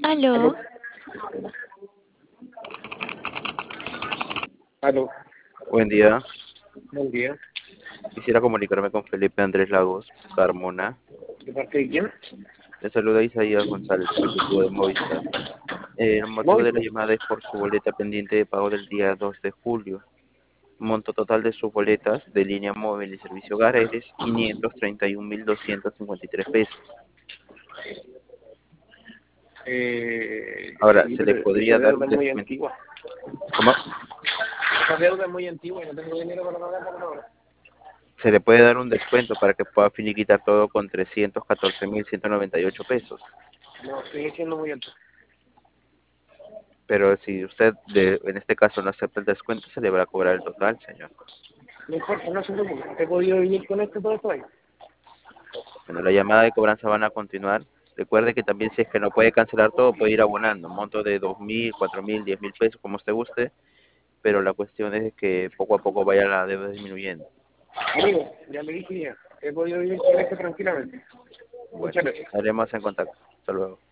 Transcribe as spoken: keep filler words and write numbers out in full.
Aló, Aló, aló, Buen día. buen día. Quisiera comunicarme con Felipe Andrés Lagos Carmona. ¿De parte de quién? Le saluda Isaías González, ejecutivo de Movistar. Eh, el motivo de la Móvil. llamada es por su boleta pendiente de pago del día dos de julio. Monto total de sus boletas de línea móvil y servicio hogares es quinientos treinta y un mil doscientos cincuenta y tres pesos. Eh, Ahora, sí, ¿se le pero esa podría dar deuda un es muy descuento? antigua. ¿Cómo? Esa deuda es muy antigua y no tengo dinero para pagarla por ahora. ¿Se le puede dar un descuento para que pueda finiquitar todo con trescientos catorce mil ciento noventa y ocho pesos? No, sigue siendo muy alto. Pero si usted de- en este caso no acepta el descuento, se le va a cobrar el total, señor. No importa, no se preocupe. ¿Te he podido vivir con esto todo esto ahí? Bueno, la llamada de cobranza van a continuar. Recuerde que también si es que no puede cancelar todo, puede ir abonando, un monto de dos mil, cuatro mil, diez mil pesos, como usted guste, pero la cuestión es de que poco a poco vaya la deuda disminuyendo. Amigo, ya le dije ya. He podido vivir con esto tranquilamente. Bueno, Muchas gracias. estaremos en contacto. Hasta luego.